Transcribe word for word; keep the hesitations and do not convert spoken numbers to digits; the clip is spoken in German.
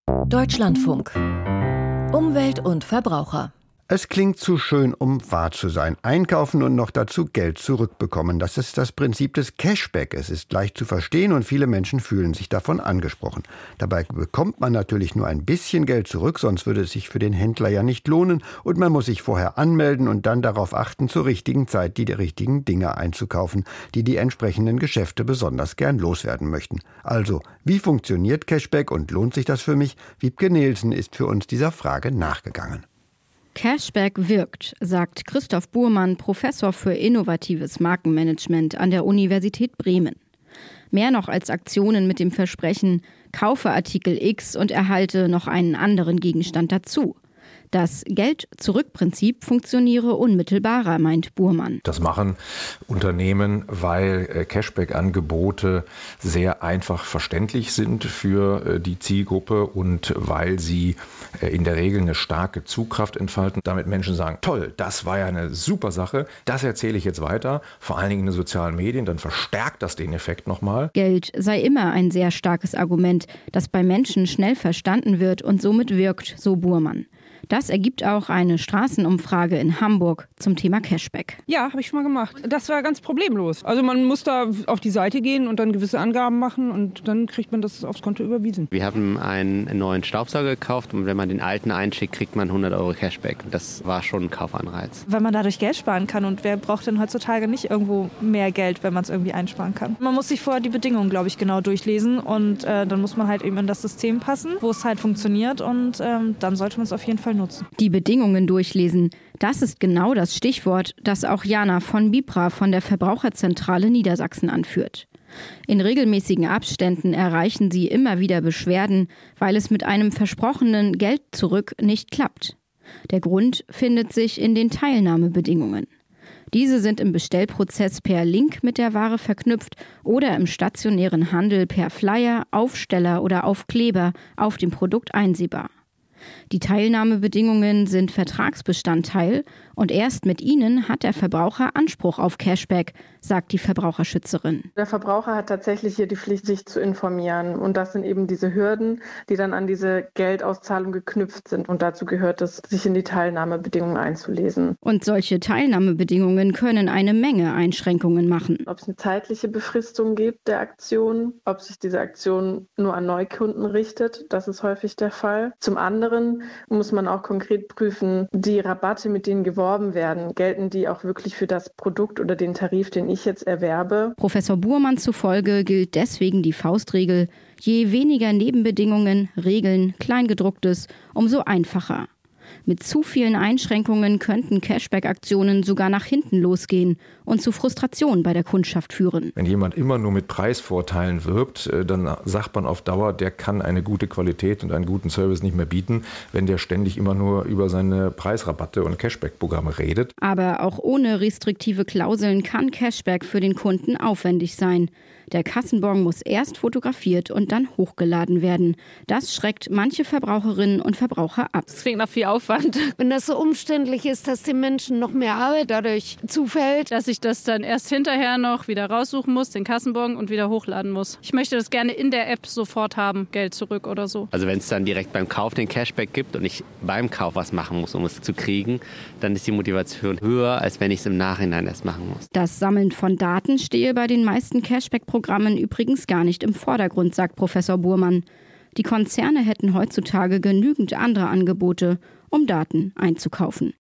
Deutschlandfunk. Umwelt und Verbraucher. Es klingt zu schön, um wahr zu sein. Einkaufen und noch dazu Geld zurückbekommen. Das ist das Prinzip des Cashback. Es ist leicht zu verstehen und viele Menschen fühlen sich davon angesprochen. Dabei bekommt man natürlich nur ein bisschen Geld zurück, sonst würde es sich für den Händler ja nicht lohnen. Und man muss sich vorher anmelden und dann darauf achten, zur richtigen Zeit die richtigen Dinge einzukaufen, die die entsprechenden Geschäfte besonders gern loswerden möchten. Also, wie funktioniert Cashback und lohnt sich das für mich? Wiebke Nielsen ist für uns dieser Frage nachgegangen. Cashback wirkt, sagt Christoph Buhrmann, Professor für innovatives Markenmanagement an der Universität Bremen. Mehr noch als Aktionen mit dem Versprechen, kaufe Artikel X und erhalte noch einen anderen Gegenstand dazu. Das Geld-Zurück-Prinzip funktioniere unmittelbarer, meint Buhrmann. Das machen Unternehmen, weil Cashback-Angebote sehr einfach verständlich sind für die Zielgruppe und weil sie in der Regel eine starke Zugkraft entfalten. Damit Menschen sagen, toll, das war ja eine super Sache, das erzähle ich jetzt weiter, vor allen Dingen in den sozialen Medien, dann verstärkt das den Effekt nochmal. Geld sei immer ein sehr starkes Argument, das bei Menschen schnell verstanden wird und somit wirkt, so Buhrmann. Das ergibt auch eine Straßenumfrage in Hamburg zum Thema Cashback. Ja, habe ich schon mal gemacht. Das war ganz problemlos. Also man muss da auf die Seite gehen und dann gewisse Angaben machen und dann kriegt man das aufs Konto überwiesen. Wir haben einen neuen Staubsauger gekauft und wenn man den alten einschickt, kriegt man hundert Euro Cashback. Das war schon ein Kaufanreiz. Weil man dadurch Geld sparen kann und wer braucht denn heutzutage nicht irgendwo mehr Geld, wenn man es irgendwie einsparen kann. Man muss sich vorher die Bedingungen, glaube ich, genau durchlesen und äh, dann muss man halt eben in das System passen, wo es halt funktioniert und ähm, dann sollte man es auf jeden Fall nutzen. Die Bedingungen durchlesen, das ist genau das Stichwort, das auch Jana von Bibra von der Verbraucherzentrale Niedersachsen anführt. In regelmäßigen Abständen erreichen sie immer wieder Beschwerden, weil es mit einem versprochenen Geld zurück nicht klappt. Der Grund findet sich in den Teilnahmebedingungen. Diese sind im Bestellprozess per Link mit der Ware verknüpft oder im stationären Handel per Flyer, Aufsteller oder Aufkleber auf dem Produkt einsehbar. Die Teilnahmebedingungen sind Vertragsbestandteil und erst mit ihnen hat der Verbraucher Anspruch auf Cashback, sagt die Verbraucherschützerin. Der Verbraucher hat tatsächlich hier die Pflicht, sich zu informieren. Und das sind eben diese Hürden, die dann an diese Geldauszahlung geknüpft sind. Und dazu gehört es, sich in die Teilnahmebedingungen einzulesen. Und solche Teilnahmebedingungen können eine Menge Einschränkungen machen. Ob es eine zeitliche Befristung gibt der Aktion, ob sich diese Aktion nur an Neukunden richtet, das ist häufig der Fall. Zum anderen muss man auch konkret prüfen, die Rabatte, mit denen geworben werden, gelten die auch wirklich für das Produkt oder den Tarif, den ich jetzt erwerbe. Professor Buhrmann zufolge gilt deswegen die Faustregel, je weniger Nebenbedingungen, Regeln, Kleingedrucktes, umso einfacher. Mit zu vielen Einschränkungen könnten Cashback-Aktionen sogar nach hinten losgehen und zu Frustration bei der Kundschaft führen. Wenn jemand immer nur mit Preisvorteilen wirbt, dann sagt man auf Dauer, der kann eine gute Qualität und einen guten Service nicht mehr bieten, wenn der ständig immer nur über seine Preisrabatte und Cashback-Programme redet. Aber auch ohne restriktive Klauseln kann Cashback für den Kunden aufwendig sein. Der Kassenbon muss erst fotografiert und dann hochgeladen werden. Das schreckt manche Verbraucherinnen und Verbraucher ab. Das klingt nach viel Aufwand. Wenn das so umständlich ist, dass den Menschen noch mehr Arbeit dadurch zufällt, dass ich das dann erst hinterher noch wieder raussuchen muss, den Kassenbon und wieder hochladen muss. Ich möchte das gerne in der App sofort haben, Geld zurück oder so. Also wenn es dann direkt beim Kauf den Cashback gibt und ich beim Kauf was machen muss, um es zu kriegen, dann ist die Motivation höher, als wenn ich es im Nachhinein erst machen muss. Das Sammeln von Daten stehe bei den meisten Cashback-Programmen übrigens gar nicht im Vordergrund, sagt Professor Buhrmann. Die Konzerne hätten heutzutage genügend andere Angebote, um Daten einzukaufen.